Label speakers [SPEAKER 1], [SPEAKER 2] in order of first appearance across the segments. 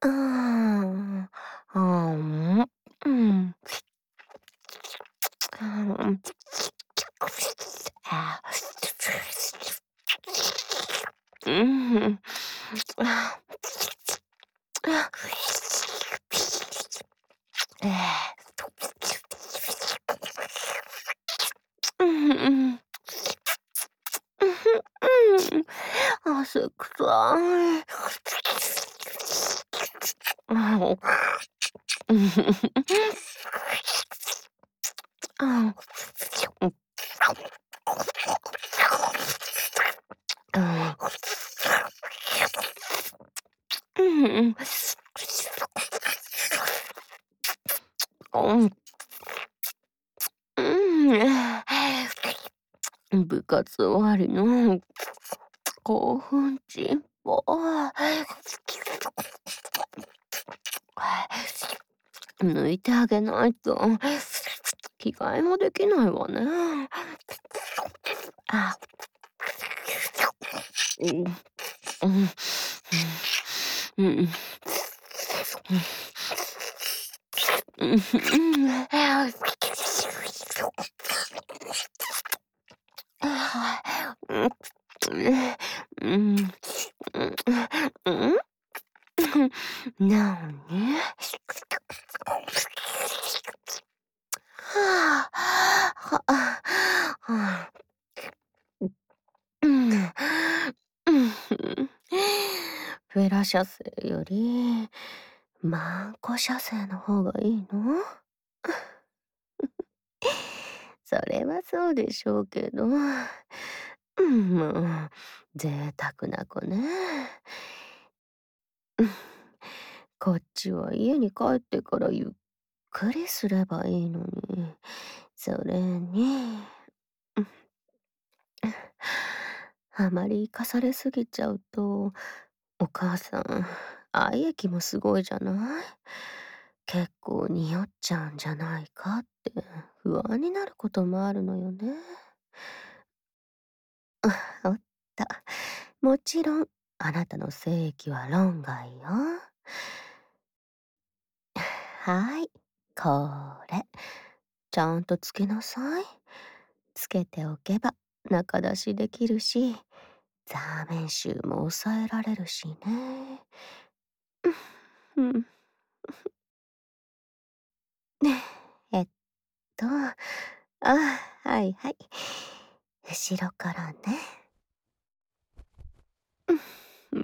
[SPEAKER 1] ああ、あん、うん。うん。あうん。ああ。ええ。うんうん。うん。汗臭い。ああ。うん。うん。うん。うん。部活終わりの興奮ちんぽ。抜いてあげないと、着替えもできないわね。あ、うん、うん、うん、うん、うん、うん、うん、うん、なに？はあ、はあ、はあ、うん、うん。フェラシャ星より、マンコシャ星の方がいいの？それはそうでしょうけど。うん、もう、贅沢な子ね。うん、こっちは家に帰ってからゆっくりすればいいのに。それに、うん、あまり生かされすぎちゃうと、お母さん、愛液もすごいじゃない？結構匂っちゃうんじゃないかって不安になることもあるのよね。おっと、もちろん、あなたの精液は論外よ。はい、これ。ちゃんとつけなさい。つけておけば中出しできるし、ザーメン臭も抑えられるしね。うん。ねえっあ、はいはい。後ろからね。うん。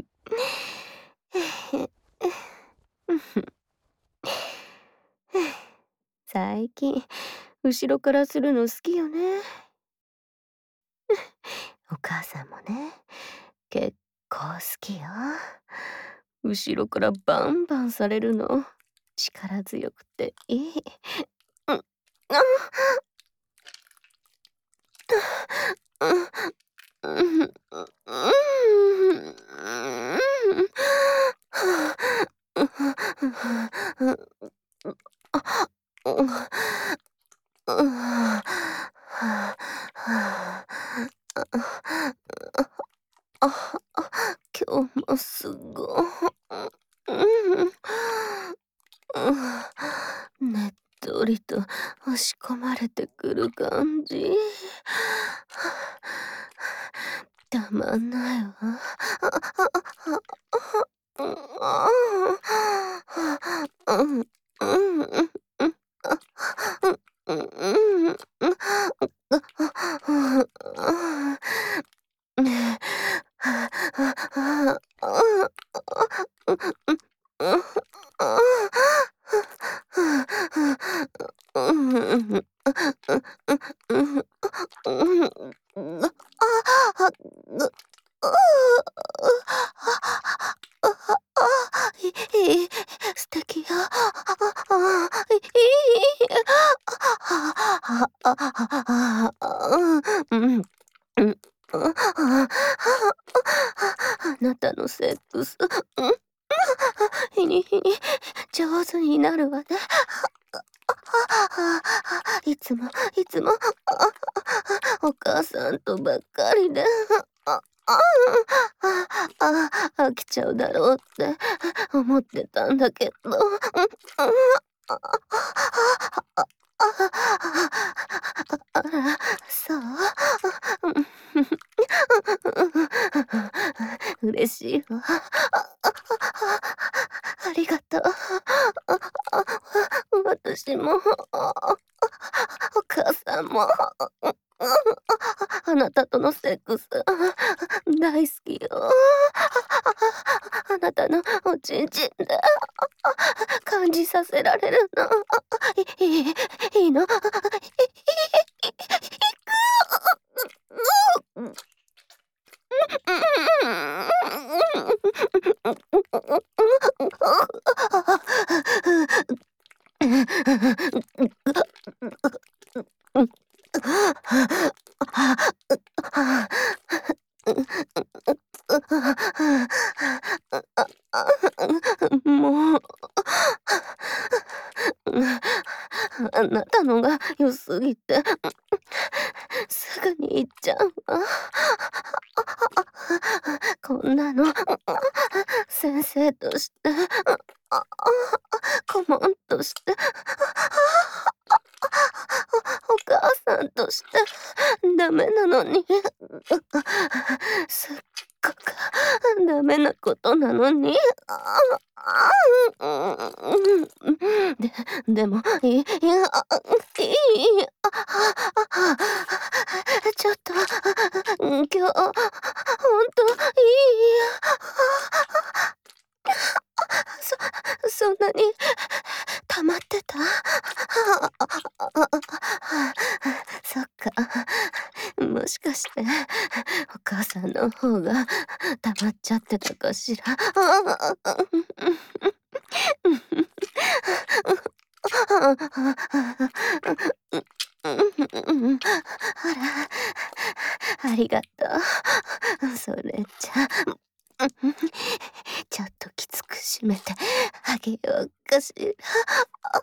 [SPEAKER 1] 最近、後ろからするの好きよね。お母さんもね、結構好きよ。後ろからバンバンされるの。力強くていい。うん。ああ、うん、うん、今日もすごねっとりと押し込まれてくる感じ。たまんないわ。素敵よ。あなたのセックス、日に日に上手になるわね。いつもいつも、お母さんとばっかりで。 あ飽きちゃうだろうって思ってたんだけど。あら、そう。嬉しいわ。ありがとう。私も、お母さんも、あなたとのセックス、大好きよ。あなたのおちんちんで、感じさせられるの。いいの？もう、あなたのが良すぎて、すぐに行っちゃうわ。こんなの、先生として、顧問として、お母さんとしてダメなのに、すっごくダメなことなのに、でもいい、ちょっと今日ほんといい。そんなに溜まってた？そっか。もしかしてお母さんの方が溜まっちゃってたかしら。あら、ありがとう。それじゃちょっときつく締めてあげようかしら。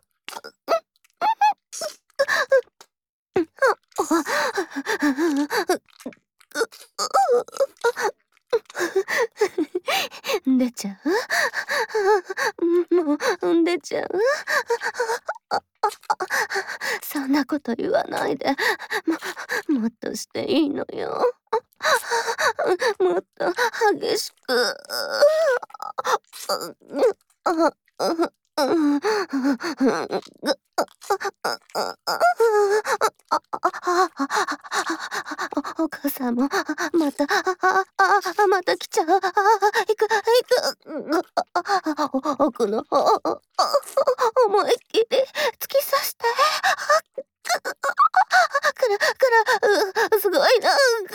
[SPEAKER 1] 出ちゃう？もう出ちゃう？そんなこと言わないで。もっとしていいのよ。もっと激しく。お母さんもまたまた来ちゃう。行く奥の方思いっきり突き刺して。すごいな。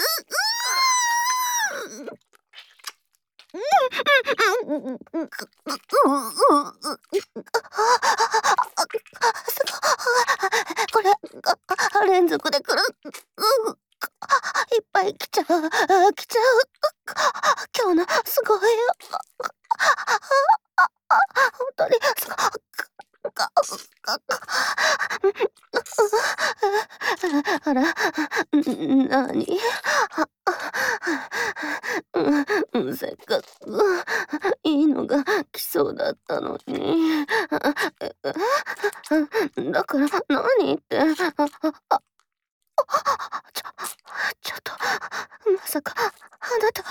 [SPEAKER 1] これ、連続で来る。いっぱい来ちゃう。今日のすごいよ。本当にすごあら、なに？せっかくいいのが来そうだったのに。だから何って。ちょっと、まさか、あなた、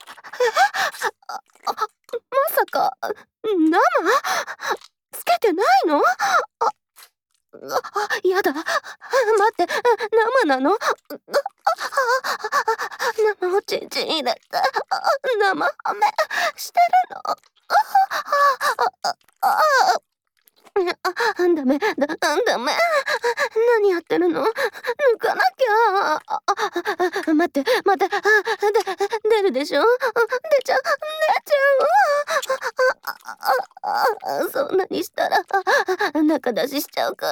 [SPEAKER 1] まさか、生？つけてないの？やだ。待って、生なの？生おちんちん入れて、生ハメしてるの？ダメ、ダメ。何やってるの？抜かなきゃ。待って、出るでしょ？出ちゃう。そんなにしたら、中出ししちゃうから。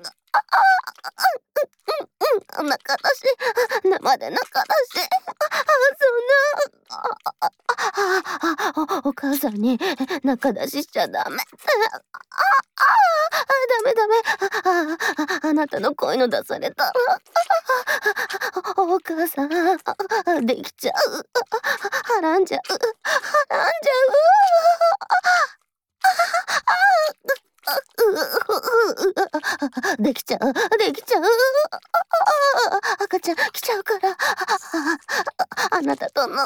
[SPEAKER 1] 中出し、生で中出し。そんな。お母さんに仲出ししちゃダメ。ダメダメ。あなたの声の出された。お母さん、できちゃう。はらんじゃう。はらんじゃう。できちゃう。できちゃう。赤ちゃん来ちゃうから。あなたとの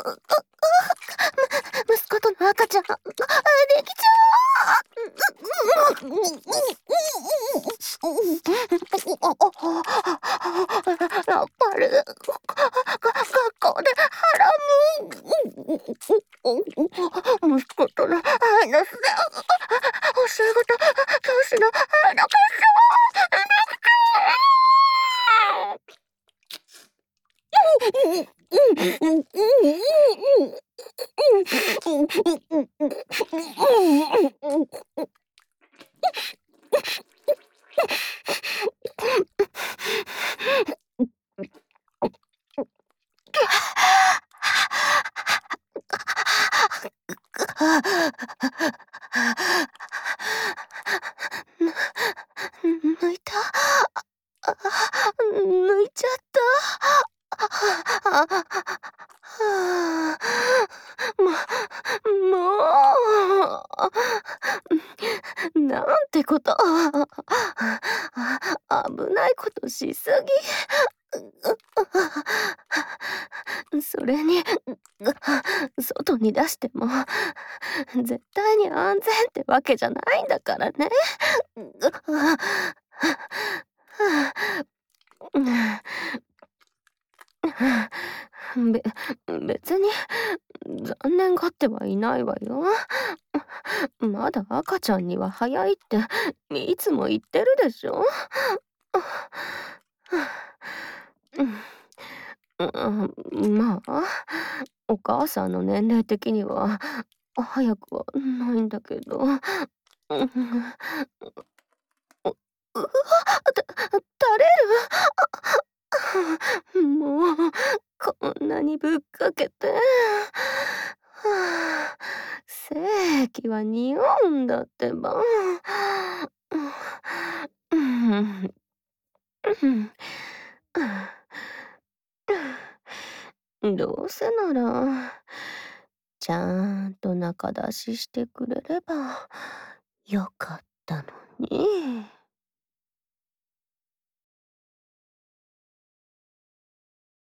[SPEAKER 1] 息子との赤ちゃんできちゃう。やっぱり学校でハラム息子との愛の巣で教え子と教師の愛の結晶。抜いた。抜いちゃった。もう、なんてこと。危ないことしすぎ。それに、外に出しても、絶対に安全ってわけじゃないんだからね。べ別に残念がってはいないわよ。まだ赤ちゃんには早いっていつも言ってるでしょ。まあ、お母さんの年齢的には早くはないんだけど。うわ、垂れる。もう、こんなにぶっかけて。精液は匂うんだってば。どうせなら、ちゃんと仲出ししてくれればよかったのに。